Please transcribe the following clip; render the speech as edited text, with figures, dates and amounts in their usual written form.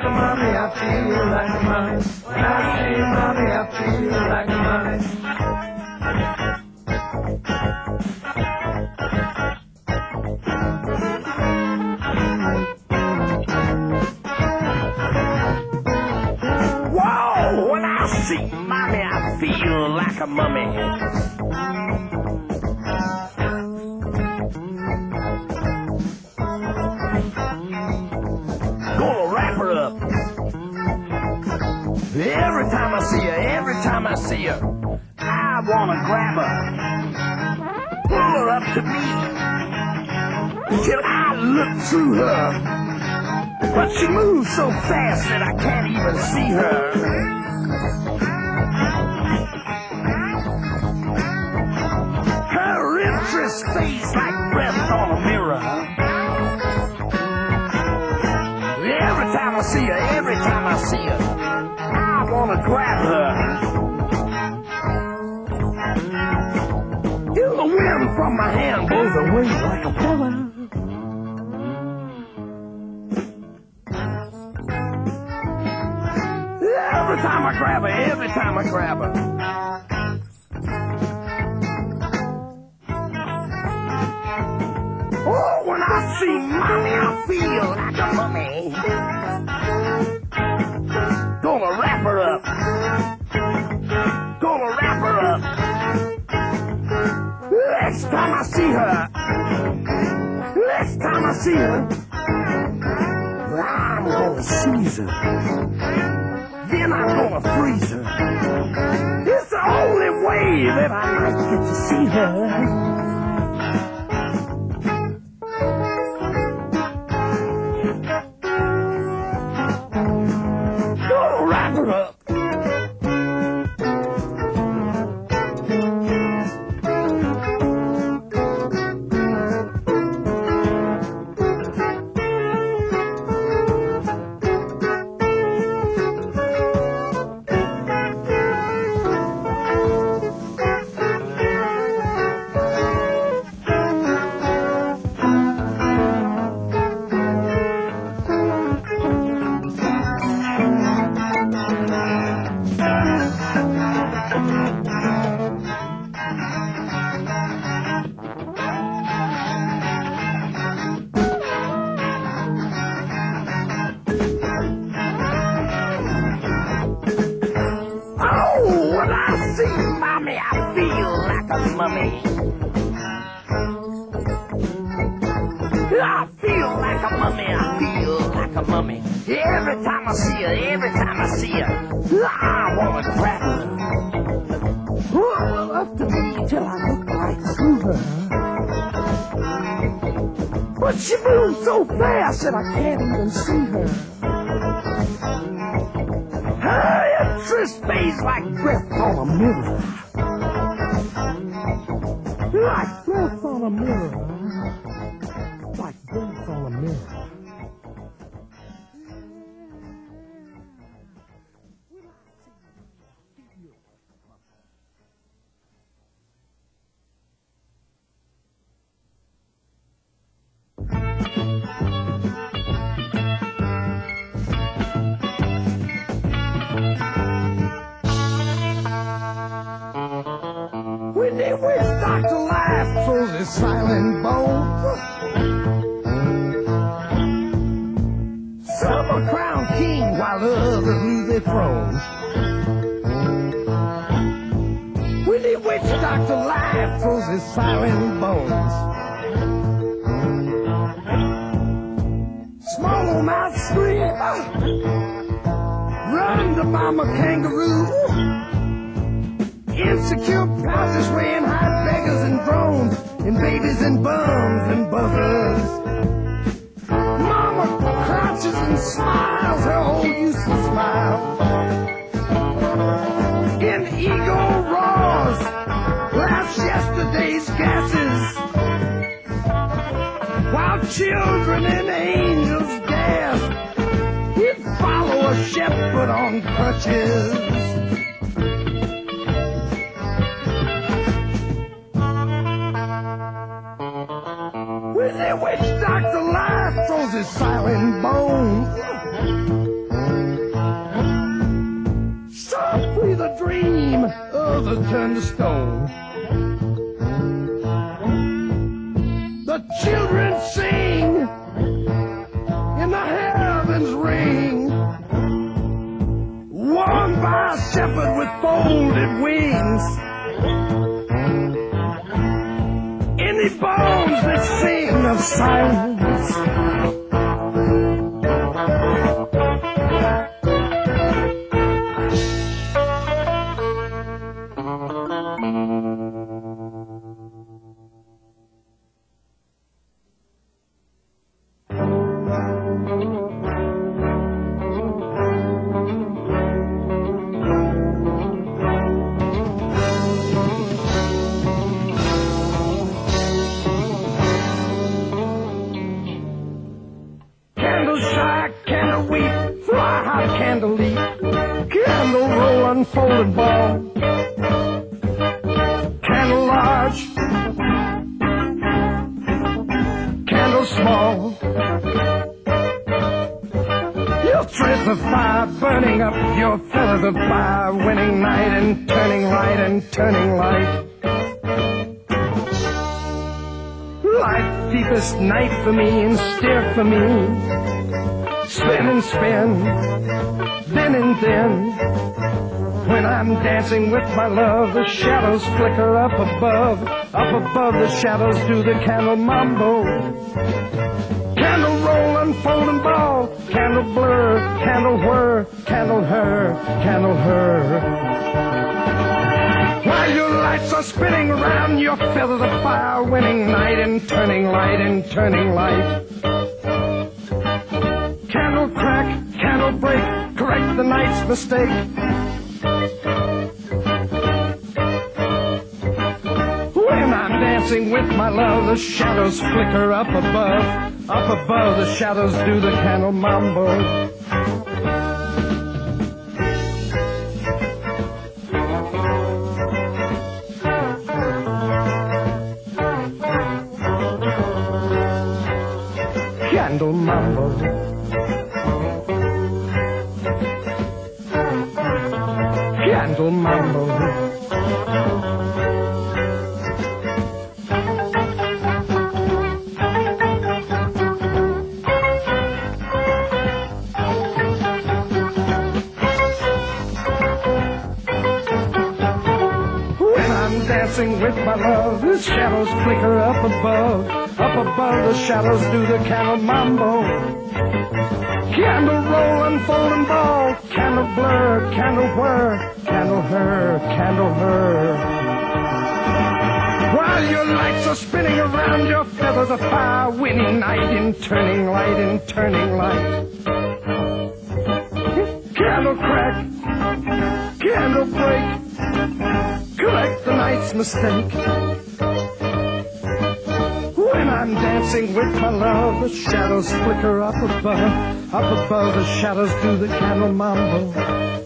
like a mummy, I feel like a mummy. When I see mommy, I feel like a mummy. Whoa, when I see mommy, I feel like a mummy. Gonna wrap her up. Every time I see her, every time I see her, I wanna grab her, pull her up to me, till I look through her. But she moves so fast that I can't even see her. Her interest fades like breath on a mirror. Every time I see her, every time I see her, I wanna grab her. Feel the wind from my hand blows away like a pillow. Every time I grab her, every time I grab her. Oh, when I see mommy, I feel like a mummy. Gonna wrap her up. Gonna wrap her up. Next time I see her. Next time I see her. I'm gonna seize her. Then I'm gonna freeze her. It's the only way that I might get to see her. Gonna wrap her up. Mommy, I feel like a mummy. I feel like a mummy, I feel like a mummy. Every time I see her, every time I see her, I wanna grab her. Pull up to me till I look right through her. But she moves so fast that I can't even see her. Her interest fades like breath on a mirror. Like breath on a mirror. Like breath on a mirror. When they wish Dr. Life throws his silent bone, some are crowned king while others lose their thrones. When they wish Dr. Life throws his silent bones, small old mouth scream, run to mama kangaroo. Insecure pouches weighing high beggars and drones, and babies and bums and buzzers. Mama crouches and smiles, her old useless smile. And ego roars, laughs yesterday's gases, while children and angels gasp and follow a shepherd on crutches. When they wish Dr. Life throws his silent bones, dream, others turn to stone. The children sing, in the heavens ring, warmed by a shepherd with folded wings. Any bones that sing of silence, candle weep, fly hot candle leap, candle roll unfolded ball, candle large, candle small. You'll tread the fire, burning up your feathers of fire, winning night and turning light and turning light. Light deepest night for me and steer for me. Spin and spin, then and then. When I'm dancing with my love, the shadows flicker up above. Up above the shadows do the candle mambo. Candle roll, unfold and ball. Candle blur, candle whir, candle her, candle her. While your lights are spinning around, your feathers of fire, winning night and turning light and turning light. Candle crack, candle break, correct the night's mistake. When I'm dancing with my love, the shadows flicker up above. Up above the shadows do the candle mambo. Candle mambo. Candle mambo. When I'm dancing with my love, the shadows flicker up above. Up above the shadows do the candle mambo. Candle roll, unfold and ball. Candle blur, candle whir, candle her, candle her. While your lights are spinning around, your feathers of fire, winning night in turning light and turning light. Candle crack, candle break, correct the night's mistake. When I'm dancing with my love, the shadows flicker up above. Up above the shadows do the candle mambo.